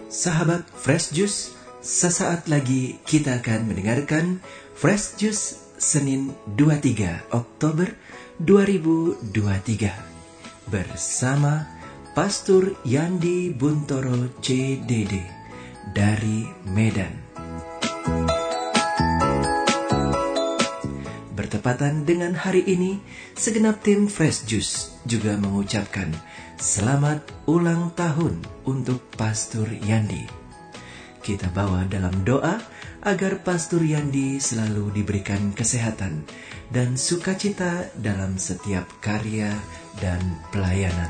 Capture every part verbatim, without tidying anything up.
Sahabat Fresh Juice, sesaat lagi kita akan mendengarkan Fresh Juice Senin dua puluh tiga Oktober dua ribu dua puluh tiga bersama Pastor Yandi Buntoro C D D dari Medan. Bertepatan dengan hari ini, segenap tim Fresh Juice juga mengucapkan selamat ulang tahun untuk Pastor Yandi. Kita bawa dalam doa agar Pastor Yandi selalu diberikan kesehatan dan sukacita dalam setiap karya dan pelayanan.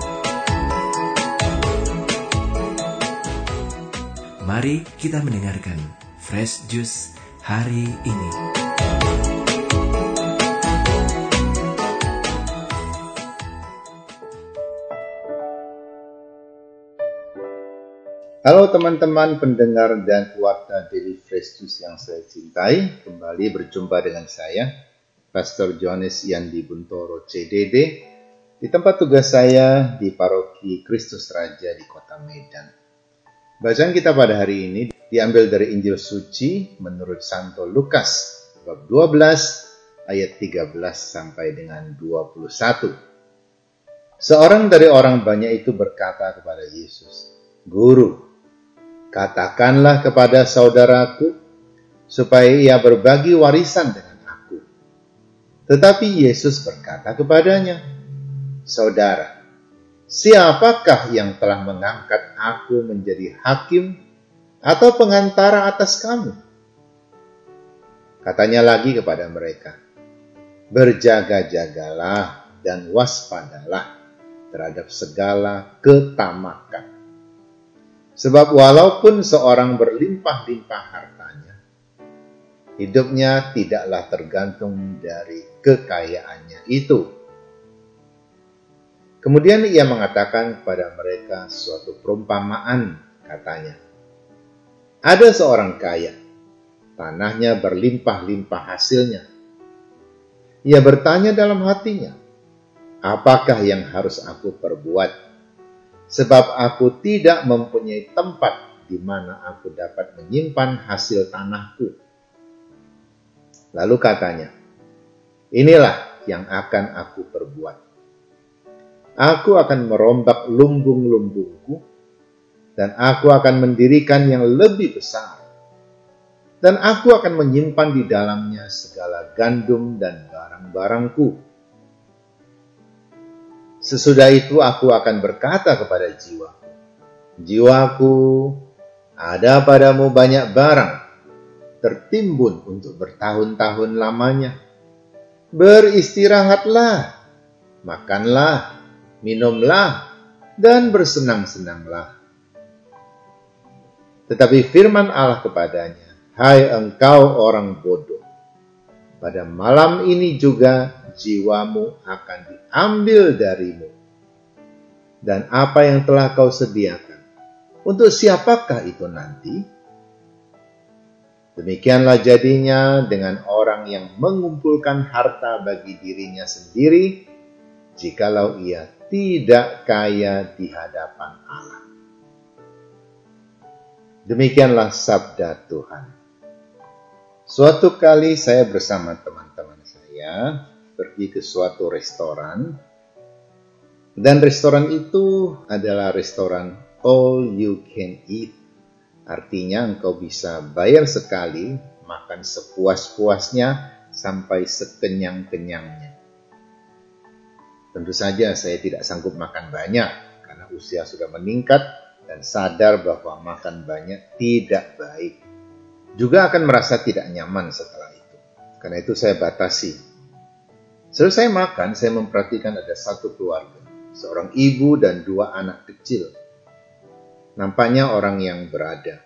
Mari kita mendengarkan Fresh Juice hari ini. Halo teman-teman pendengar dan keluarga Daily Fresh Juice yang saya cintai, kembali berjumpa dengan saya, Pastor Johannes Yandi Buntoro C D D, di tempat tugas saya di Paroki Kristus Raja di Kota Medan. Bacaan kita pada hari ini diambil dari Injil Suci menurut Santo Lukas, bab dua belas, ayat tiga belas sampai dengan dua puluh satu. Seorang dari orang banyak itu berkata kepada Yesus, "Guru, katakanlah kepada saudaraku supaya ia berbagi warisan dengan aku." Tetapi Yesus berkata kepadanya, "Saudara, siapakah yang telah mengangkat aku menjadi hakim atau pengantara atas kamu?" Katanya lagi kepada mereka, "Berjaga-jagalah dan waspadalah terhadap segala ketamakan. Sebab walaupun seorang berlimpah-limpah hartanya, hidupnya tidaklah tergantung dari kekayaannya itu." Kemudian ia mengatakan kepada mereka suatu perumpamaan, katanya, "Ada seorang kaya, tanahnya berlimpah-limpah hasilnya. Ia bertanya dalam hatinya, 'Apakah yang harus aku perbuat? Sebab aku tidak mempunyai tempat di mana aku dapat menyimpan hasil tanahku.' Lalu katanya, 'Inilah yang akan aku perbuat. Aku akan merombak lumbung-lumbungku, dan aku akan mendirikan yang lebih besar. Dan aku akan menyimpan di dalamnya segala gandum dan barang-barangku. Sesudah itu aku akan berkata kepada jiwaku, jiwaku, ada padamu banyak barang, tertimbun untuk bertahun-tahun lamanya. Beristirahatlah, makanlah, minumlah, dan bersenang-senanglah.' Tetapi firman Allah kepadanya, 'Hai engkau orang bodoh, pada malam ini juga jiwamu akan diambil darimu. Dan apa yang telah kau sediakan, untuk siapakah itu nanti?' Demikianlah jadinya dengan orang yang mengumpulkan harta bagi dirinya sendiri, jikalau ia tidak kaya di hadapan Allah." Demikianlah sabda Tuhan. Suatu kali saya bersama teman-teman saya pergi ke suatu restoran, dan restoran itu adalah restoran all you can eat. Artinya engkau bisa bayar sekali, makan sepuas-puasnya sampai sekenyang-kenyangnya. Tentu saja saya tidak sanggup makan banyak karena usia sudah meningkat dan sadar bahwa makan banyak tidak baik. Juga akan merasa tidak nyaman setelah itu. Karena itu saya batasi. Selesai makan, saya memperhatikan ada satu keluarga, seorang ibu dan dua anak kecil. Nampaknya orang yang berada.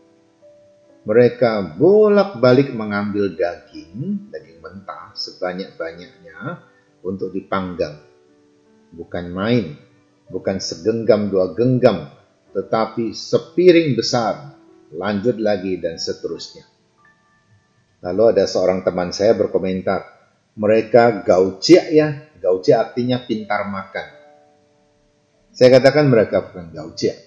Mereka bolak-balik mengambil daging, daging mentah sebanyak-banyaknya untuk dipanggang. Bukan main, bukan segenggam dua genggam, tetapi sepiring besar, lanjut lagi dan seterusnya. Lalu ada seorang teman saya berkomentar, "Mereka gaucia ya." Gaucia artinya pintar makan. Saya katakan mereka bukan gaucia.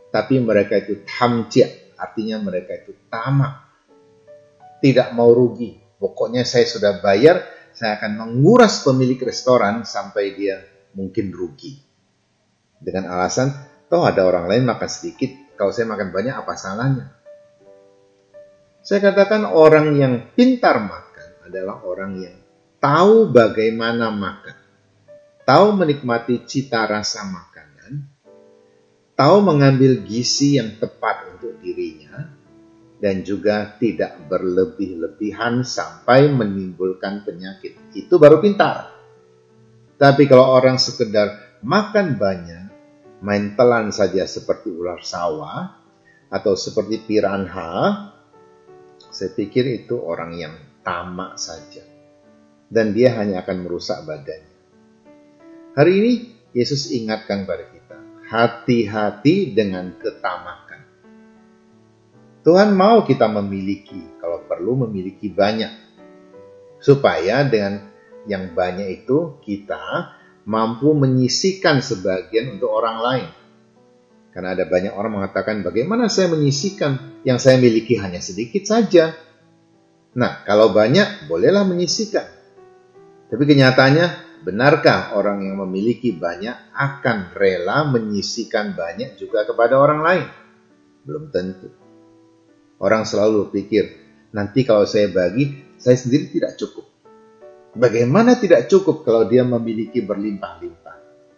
tapi mereka itu tamjia, artinya mereka itu tamak, tidak mau rugi. Pokoknya saya sudah bayar, saya akan menguras pemilik restoran sampai dia mungkin rugi. Dengan alasan, toh ada orang lain makan sedikit, kalau saya makan banyak apa salahnya? Saya katakan orang yang pintar makan adalah orang yang tahu bagaimana makan, tahu menikmati cita rasa makanan, tahu mengambil gizi yang tepat untuk dirinya, dan juga tidak berlebih-lebihan sampai menimbulkan penyakit. Itu baru pintar. Tapi kalau orang sekedar makan banyak, main telan saja seperti ular sawah, atau seperti piranha, saya pikir itu orang yang tamak saja. Dan dia hanya akan merusak badannya. Hari ini Yesus ingatkan pada kita, hati-hati dengan ketamakan. Tuhan mau kita memiliki, kalau perlu memiliki banyak. Supaya dengan yang banyak itu kita mampu menyisihkan sebagian untuk orang lain. Karena ada banyak orang mengatakan, bagaimana saya menyisihkan yang saya miliki hanya sedikit saja. Nah, kalau banyak, bolehlah menyisihkan. Tapi kenyataannya, benarkah orang yang memiliki banyak akan rela menyisihkan banyak juga kepada orang lain? Belum tentu. Orang selalu berpikir, nanti kalau saya bagi, saya sendiri tidak cukup. Bagaimana tidak cukup kalau dia memiliki berlimpah-limpah?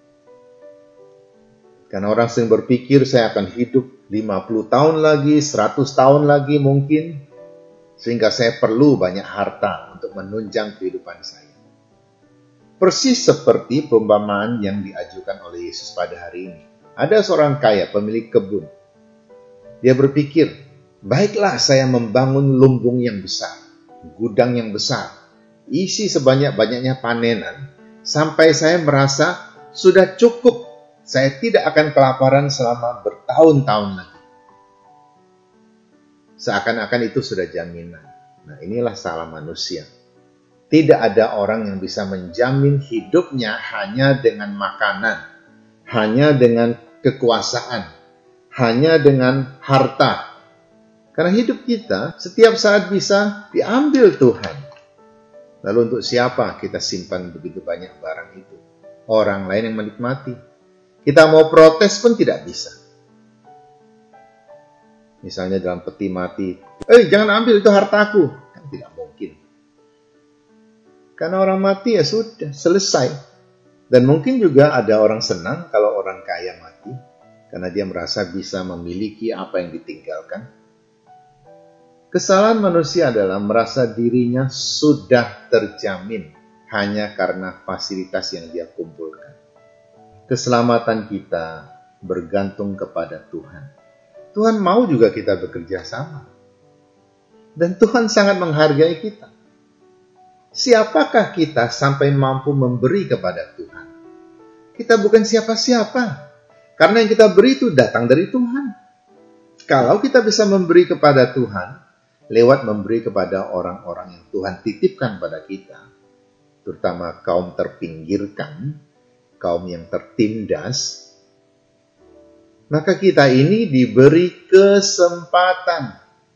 Karena orang sering berpikir, saya akan hidup lima puluh tahun lagi, seratus tahun lagi mungkin, sehingga saya perlu banyak harta untuk menunjang kehidupan saya. Persis seperti perumpamaan yang diajukan oleh Yesus pada hari ini. Ada seorang kaya, pemilik kebun. Dia berpikir, baiklah saya membangun lumbung yang besar, gudang yang besar, isi sebanyak-banyaknya panenan, sampai saya merasa sudah cukup, saya tidak akan kelaparan selama bertahun-tahun lagi. Seakan-akan itu sudah jaminan. Nah, inilah salah manusia. Tidak ada orang yang bisa menjamin hidupnya hanya dengan makanan, hanya dengan kekuasaan, hanya dengan harta. Karena hidup kita setiap saat bisa diambil Tuhan. Lalu untuk siapa kita simpan begitu banyak barang itu? Orang lain yang menikmati. Kita mau protes pun tidak bisa. Misalnya dalam peti mati, eh jangan ambil itu hartaku. Kan tidak mungkin. Karena orang mati ya sudah, selesai. Dan mungkin juga ada orang senang kalau orang kaya mati. Karena dia merasa bisa memiliki apa yang ditinggalkan. Kesalahan manusia adalah merasa dirinya sudah terjamin hanya karena fasilitas yang dia kumpulkan. Keselamatan kita bergantung kepada Tuhan. Tuhan mau juga kita bekerja sama. Dan Tuhan sangat menghargai kita. Siapakah kita sampai mampu memberi kepada Tuhan? Kita bukan siapa-siapa. Karena yang kita beri itu datang dari Tuhan. Kalau kita bisa memberi kepada Tuhan, lewat memberi kepada orang-orang yang Tuhan titipkan pada kita, terutama kaum terpinggirkan, kaum yang tertindas, maka kita ini diberi kesempatan.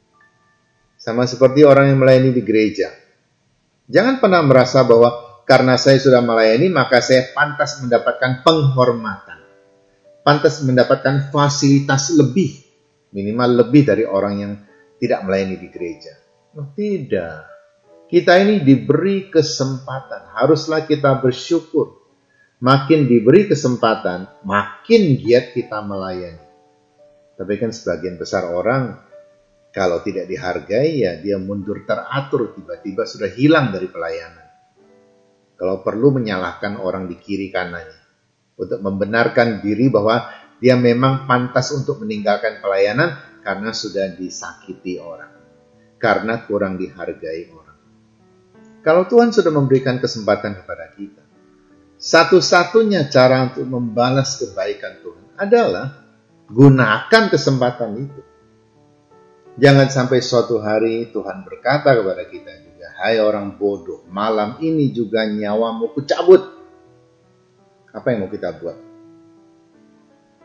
Sama seperti orang yang melayani di gereja. Jangan pernah merasa bahwa karena saya sudah melayani, maka saya pantas mendapatkan penghormatan. Pantas mendapatkan fasilitas lebih. Minimal lebih dari orang yang tidak melayani di gereja. Oh, tidak. Kita ini diberi kesempatan. Haruslah kita bersyukur. Makin diberi kesempatan, makin giat kita melayani. Tapi kan sebagian besar orang, kalau tidak dihargai, ya dia mundur teratur, tiba-tiba sudah hilang dari pelayanan. Kalau perlu menyalahkan orang di kiri kanannya, untuk membenarkan diri bahwa dia memang pantas untuk meninggalkan pelayanan karena sudah disakiti orang, karena kurang dihargai orang. Kalau Tuhan sudah memberikan kesempatan kepada kita, satu-satunya cara untuk membalas kebaikan Tuhan adalah gunakan kesempatan itu. Jangan sampai suatu hari Tuhan berkata kepada kita juga, hai orang bodoh, malam ini juga nyawamu kucabut. Apa yang mau kita buat?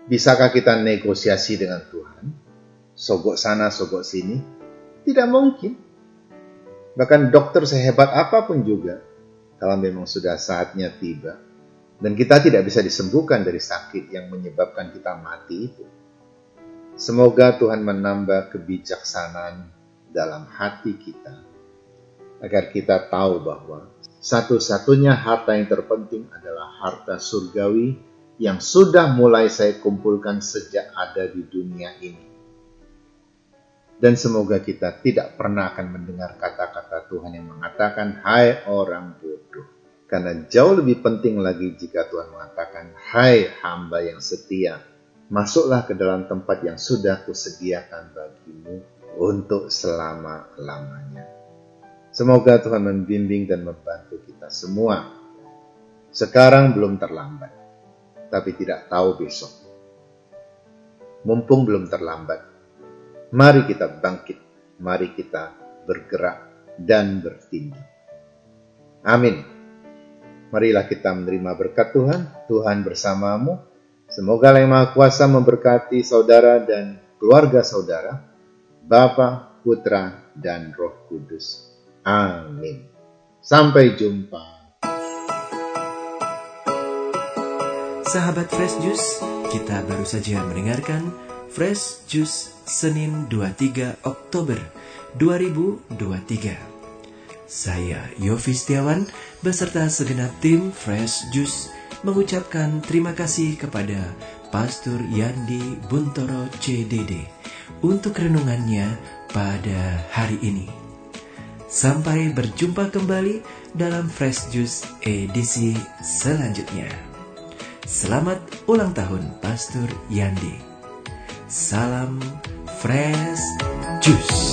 Bisakah kita negosiasi dengan Tuhan? Sogok sana, sogok sini? Tidak mungkin. Bahkan dokter sehebat apapun juga, kalau memang sudah saatnya tiba, dan kita tidak bisa disembuhkan dari sakit yang menyebabkan kita mati itu. Semoga Tuhan menambah kebijaksanaan dalam hati kita, agar kita tahu bahwa satu-satunya harta yang terpenting adalah harta surgawi yang sudah mulai saya kumpulkan sejak ada di dunia ini. Dan semoga kita tidak pernah akan mendengar kata-kata Tuhan yang mengatakan, hai orang bodoh. Karena jauh lebih penting lagi jika Tuhan mengatakan, hai hamba yang setia, masuklah ke dalam tempat yang sudah kusediakan bagimu untuk selama-lamanya. Semoga Tuhan membimbing dan membantu kita semua. Sekarang belum terlambat, tapi tidak tahu besok. Mumpung belum terlambat, mari kita bangkit, mari kita bergerak dan bertindak. Amin. Marilah kita menerima berkat Tuhan, Tuhan bersamamu. Semoga Allah yang Maha Kuasa memberkati saudara dan keluarga saudara, Bapa, Putra, dan Roh Kudus. Amin. Sampai jumpa. Sahabat Fresh Juice, kita baru saja mendengarkan Fresh Juice Senin dua puluh tiga Oktober dua ribu dua puluh tiga. Saya Yofi Setiawan beserta segenap tim Fresh Juice mengucapkan terima kasih kepada Pastor Yandi Buntoro C D D untuk renungannya pada hari ini. Sampai berjumpa kembali dalam Fresh Juice edisi selanjutnya. Selamat ulang tahun Pastor Yandi. Salam Fresh Juice.